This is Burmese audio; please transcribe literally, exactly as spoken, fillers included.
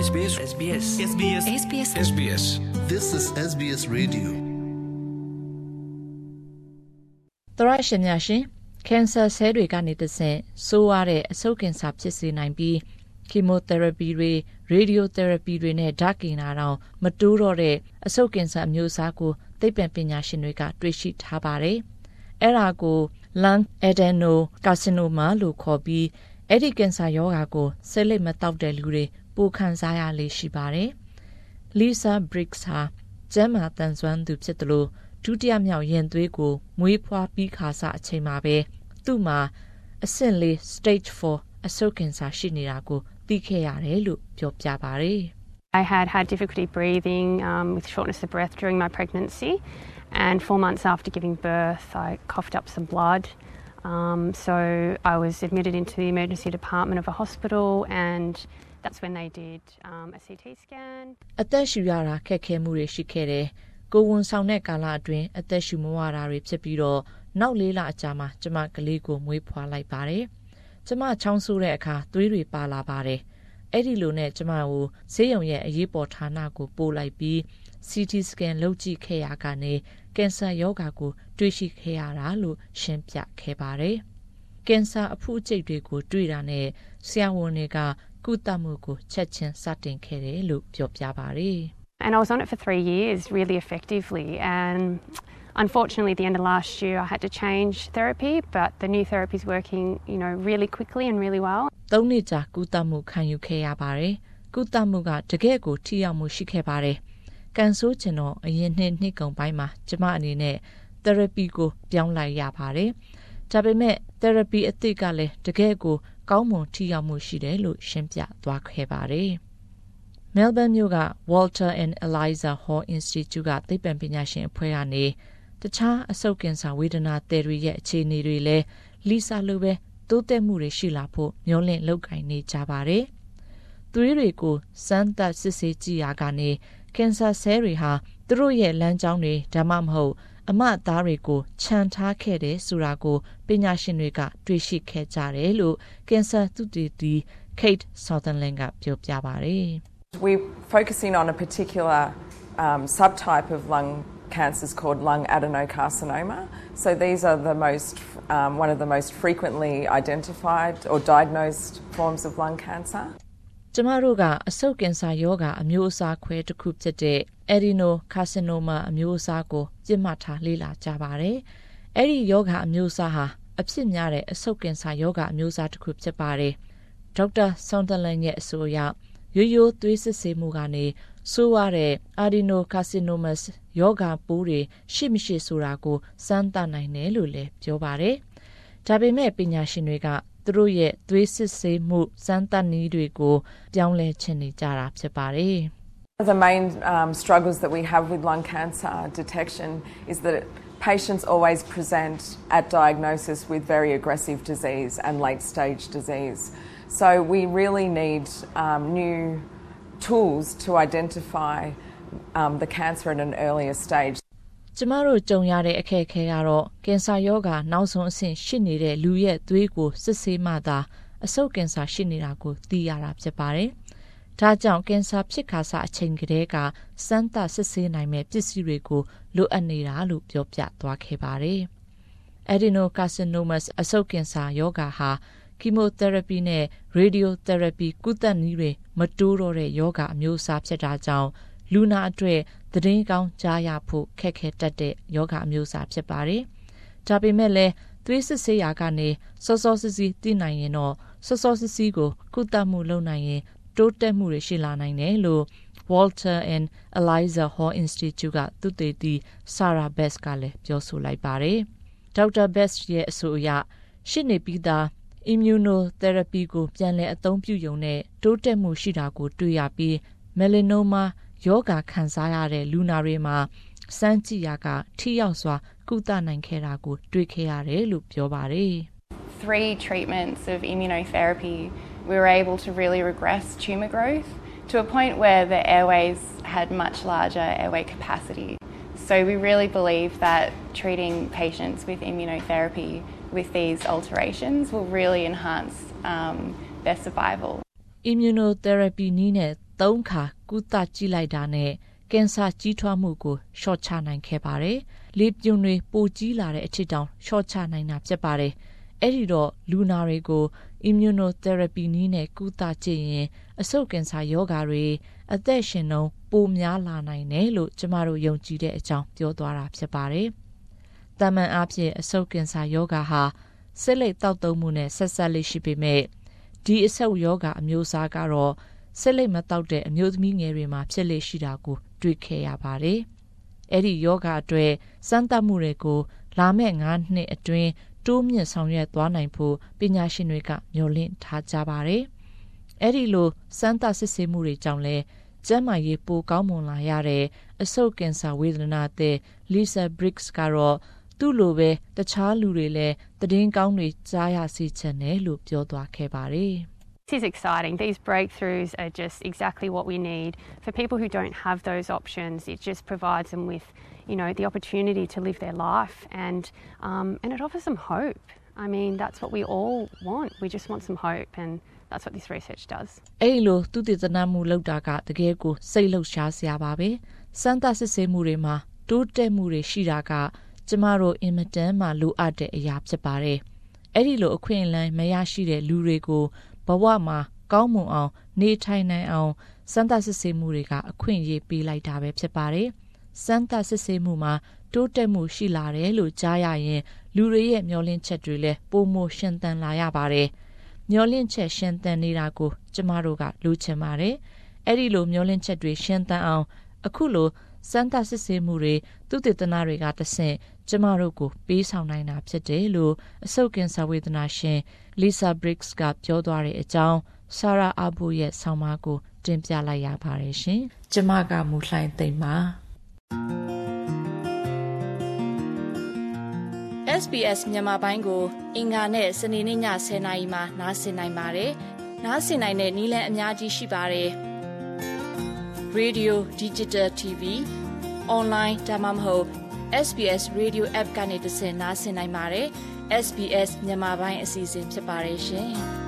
S B S S B S S B S SBS SBS This is S B S Radio သရရှင်များရှင်ကင်ဆာဆဲတွေကနေတဆင့်ဆိုးရတဲ့အဆုတ်ကင်ဆာဖြစ်စေနိုင်ပြီးကီမိုသေရပီတွေရေဒီယိုသေရပီတွေနဲ့ဓာတ်ကင်နာတောင်မတိုးတော့တဲ့အဆုတ်ကင်ဆာအမျိုးအစားကိုသိပ္ပံပညာရှင်တွေကတွေ့ရှိထားပါတယ်။အဲ့ဒါကို lung adenocarcinoma လို့ခေါ်ပြီးအဲ့ဒီကင်ဆာရောဂါကိုဆဲလိပ်မတောက်တဲ့လူတွေပိုခံစားရလေရှိပါတယ်။ Lisa Briggs ဟာကျန်းမာတန်ဆွမ်းသူဖြစ်တယ်လို့ဒုတိယမြောက်ရင်သွေးကိုမွေးဖွားပြီးခါစအချိန်မှာပဲသူ့မှာအဆင့်လေး stage four အဆုတ်ကင်ဆာရှိနေတာကိုသိခဲ့ရတယ်လို့ပြောပြပါတယ်။ I had had difficulty breathing um, with shortness of breath during my pregnancy, and four months after giving birth I coughed up some blood. Um, so I was admitted into the emergency department of a hospital, and that's when they did um, a C T scan. အသက်ရှူရတာခက်ခဲမှုတွေရှိခဲ့တယ်။ကိုဝန်ဆောင်တဲ့ကာလအတွင်းအသက်ရှူမဝတာတွေဖြစ်ပြီးတော့နောက်လေးလအကြာမှာကျမကလေးကိုမွေးဖွားလိုက်ပါတယ်။ကျမချောင်းဆိုးတဲ့အခါသွေးတွေပါလာပါတယ်။အဲ့ဒီလိုနဲ့ကျမကိုဆေးရုံရဲ့အရေးပေါ်ဌာနကိုပို့လိုက်ပြီး C T scan လုပ်ကြည့်ခဲ့ရကနေကင်ဆာရောဂါကိုတွေ့ရှိခဲ့ရတာလို့ရှင်းပြခဲ့ပါတယ်။ကင်ဆာအဖုအကျိတ်တွေကိုတွေ့တာနဲ့ဆရာဝန်တွေကကုသမှုကိုချက်ချင်းစတင်ခဲ့တယ်လို့ပြောပြပါတယ်။ And I was on it for three years really effectively, and unfortunately at the end of last year I had to change therapy, but the new therapy is working, you know, really quickly and really well. သုံးနှစ်ကြာကုသမှုခံယူခဲ့ရပါတယ်။ကုသမှုကတကယ့်ကိုထိရောက်မှုရှိခဲ့ပါတယ်။ကန်ဆိုးချင်တော့အရင်နှစ်နှစ်ကုန်ပိုင်းမှာကျမအနေနဲ့ therapy ကိုပြောင်းလိုက်ရပါတယ်။ဒါပေမဲ့ therapy အသစ်ကလည်းတကယ့်ကိုကောင်းမွန်ထိရောက်မှုရှိတယ်လို့ရှင်းပြသွားခဲ့ပါတယ်။ Melbourne မြို့က Walter and Eliza Hall Institute ကသိပ္ပံပညာရှင်အဖွဲ့ကနေတခြားအဆုတ်ကင်ဆာဝေဒနာသည်တွေရဲ့အခြေအနေတွေလည်း Lisa လိုပဲတိုးတက်မှုတွေရှိလာဖို့မျှော်လင့်လုပ်ကိုင်နေကြပါတယ်။သွေးတွေကိုစမ်းသပ်စစ်ဆေးကြည့်ရကနေကင်ဆာဆဲတွေဟာသူတို့ရဲ့လမ်းကြောင်းတွေဒါမှမဟုတ်အမသားတွေကိုခြံထားခဲ့တဲ့ဆိုတာကိုပညာရှင်တွေကတွေ့ရှိခဲ့ကြတယ်လို့ကင်ဆာသုတေသီ Kate Sutherland ကပြောပြပါတယ်။ We're focusing on a particular um, subtype of lung cancers called lung adenocarcinoma. So these are the most, um, one of the most frequently identified or diagnosed forms of lung cancer. ကျမတို့ကအဆုတ်ကင်ဆာရောဂါအမျိုးအစားခွဲတစ်ခုဖြစ်တဲ့ adenocarcinoma အမျိုးအစားကိုပြစ်မှတ်ထားလေ့လာကြပါတယ်။အဲ့ဒီရောဂါအမျိုးအစားဟာအဖြစ်များတဲ့အဆုတ်ကင်ဆာရောဂါအမျိုးအစားတစ်ခုဖြစ်ပါတယ်။ဒေါက်တာ Sutherland ရဲ့အဆိုအရရိုးရိုးသွေးစစ်ဆေးမှုကနေဆိုးရတဲ့ adenocarcinomas ရောဂါပိုးတွေရှိမရှိဆိုတာကိုစမ်းသပ်နိုင်တယ်လို့လည်းပြောပါတယ်။ဒါပေမဲ့ပညာရှင်တွေကသူတို့ရဲ့သွေးစစ်ဆေးမှုစမ်းသပ်နည်းတွေကိုပြောင်းလဲချင်နေကြတာဖြစ်ပါတယ်။ The main um, struggles that we have with lung cancer detection is that patients always present at diagnosis with very aggressive disease and late-stage disease. So we really need um, new tools to identify um, the cancer at an earlier stage. ကျမတို့ကြုံရတဲ့အခက်အခဲကတော့ကင်ဆာရောဂါနောက်ဆုံးအဆင့်ရှိနေတဲ့လူရဲ့သွေးကိုစစ်ဆေးမှသာအဆုတ်ကင်ဆာရှိနေတာကိုသိရတာဖြစ်ပါတယ်။ဒါကြောင့်ကင်ဆာဖြစ်ခါစအချိန်ကလေးကစမ်းသပ်စစ်ဆေးနိုင်မဲ့ပစ္စည်းတွေကိုလိုအပ်နေတာလို့ပြောပြသွားခဲ့ပါတယ်။ Adenocarcinomas အဆုတ်ကင်ဆာရောဂါဟာchemotherapy နဲ့ radiotherapy ကုသနည်းတွေမတိုးတော့တဲ့ယောဂအမျိုးအစားဖြစ်တာကြောင့်လူနာအတွက်သတင်းကောင်းကြားရဖို့ခက်ခဲတတ်တဲ့ယောဂအမျိုးအစားဖြစ်ပါတယ်။ဒါပေမဲ့လည်းသွေးစစ်ဆေးရာကနေစောစောစီးစီးသိနိုင်ရင်တော့စောစောစီးစီးကိုကုသမှုလုပ်နိုင်ရင်တိုးတက်မှုတွေရှိလာနိုင်တယ်လို့ Walter and Eliza Hall Institute ကသုတေသီ Sarah Best ကလည်းပြောဆိုလိုက်ပါတယ်။ဒေါက်တာ Best ရဲ့အဆိုအရရှင်းနေပြီးသား immunotherapy ကိုပြန်လည်အသုံးပြုရုံနဲ့တိုးတက်မှုရှိတာကိုတွေ့ရပြီး melanoma ယောဂခံစားရတဲ့လူနာတွေမှာစမ်းကြည့်ရကထိရောက်စွာကုသနိုင်ခဲ့တာကိုတွေ့ခဲ့ရတယ်လို့ပြောပါတယ်။ Three treatments of immunotherapy, we were able to really regress tumour growth to a point where the airways had much larger airway capacity. So we really believe that treating patients with immunotherapy with these alterations will really enhance um, their survival. immunotherapy နည်းနဲ့သုံးခါကုသကြည့်လိုက်တာနဲ့ကင်ဆာကြီးထွားမှုကိုရှော့ချနိုင်ခဲ့ပါတယ်။လေပြွန်တွေပိုကြီးလာတဲ့အထိတောင်ရှော့ချနိုင်တာဖြစ်ပါတယ်။အဲ့ဒီတော့လူနာတွေကို immunotherapy နည်းနဲ့ကုသကြည့်ရင်အဆုတ်ကင်ဆာရောဂါတွေအသက်ရှင်နှုန်းပိုများလာနိုင်တယ်လို့ကျမတို့ယုံကြည်တဲ့အကြောင်းပြောသွားတာဖြစ်ပါတယ်။တာမန်အားဖြင့်အဆုတ်ကင်ဆာရောဂါဟာဆက်လက်တောက်သုံးမှုနဲ့ဆက်ဆက်လေးရှိပေမဲ့ဒီအဆုတ်ရောဂါအမျိုးအစားကတော့ဆက်လက်မတောက်တဲ့အမျိုးသမီးငယ်တွေမှာဖြစ်လေရှိတာကိုတွေ့ခဲ့ရပါတယ်။အဲ့ဒီယောဂအတွက်စမ်းသပ်မှုတွေကိုလာမယ့်၅နှစ်အတွင်းတိုးမြင့်ဆောင်ရွက်သွားနိုင်ဖို့ပညာရှင်တွေကမျှော်လင့်ထားကြပါတယ်။အဲ့ဒီလိုစမ်းသပ်စစ်ဆေးမှုတွေကြောင့်လဲကျန်းမာရေးပိုကောင်းမွန်လာရတဲ့အဆုတ်ကင်ဆာဝေဒနာသည် Lisa Briggs ကတော့သူ့လိုပဲတခြားလူတွေလည်းသတင်းကောင်းတွေကြားရစေချင်တယ်လို့ပြောသွားခဲ့ပါတယ်။ This is exciting. These breakthroughs are just exactly what we need. For people who don't have those options, it just provides them with, you know, the opportunity to live their life and um, and it offers them hope. I mean, that's what we all want. We just want some hope and that's what this research does. အဲ့လိုသူတည်တနာမှုလောက်တာကတကယ်ကိုစိတ်လှုပ်ရှားစရာပါပဲ။စမ်းသပ်စစ်ဆေးမှုတွေမှာတိုးတက်မှုတွေရှိတာကကျမတို့အင်မတန်မှလိုအပ်တဲ့အရာဖြစ်ပါတယ်။အဲ့ဒီလိုအခွင့်အလမ်းမရရှိတဲ့လူတွေကိုဘဝမှာကောင်းမွန်အောင်နေထိုင်နိုင်အောင်စမ်းသပ်စစ်ဆေးမှုတွေကအခွင့်အရေးပေးလိုက်တာပဲဖြစ်ပါတယ်။စမ်းသပ်စစ်ဆေးမှုမှာတိုးတက်မှုရှိလာတယ်လို့ကြားရရင်လူတွေရဲ့မျှော်လင့်ချက်တွေလည်းပိုမိုရှင်သန်လာရပါတယ်။မျှော်လင့်ချက်ရှင်သန်နေတာကိုကျမတို့ကလိုချင်ပါတယ်။အဲ့ဒီလိုမျှော်လင့်ချက်တွေရှင်သန်အောင်အခုလိုစမ်းသပ်စစ်ဆေးမှုတွေသူတေသနာတွေကတဆင့်ကျမတို့ကိုပေးဆောင်နိုင်တာဖြစ်တယ်လို့အဆုတ်ကင်ဆာဝေဒနာရှင် Lisa Briggs ကပြောသွားတဲ့အကြောင်း Sarah Abu ရဲ့ဆောင်းပါးကိုတင်ပြလိုက်ရပါတယ်ရှင်။ကျမကမူလှိုင်းသိမ့်ပါเอส บี เอส မြန်မာပိုင်းကိုအင်္ဂါနဲ့စနေနေ့ညဆယ်နာရီမှာနားဆင်နိုင်ပါတယ်။နားဆင်နိုင်တဲ့နည်းလမ်းအများကြီးရှိပါတယ်။ Radio Digital တီ ဗီ Online ဒါမှမဟုတ် เอส บี เอส Radio App ကနေတဆင့်နားဆင်နိုင်ပါတယ်။ เอส บี เอส မြန်မာပိုင်းအစီအစဉ်ဖြစ်ပါတယ်ရှင်။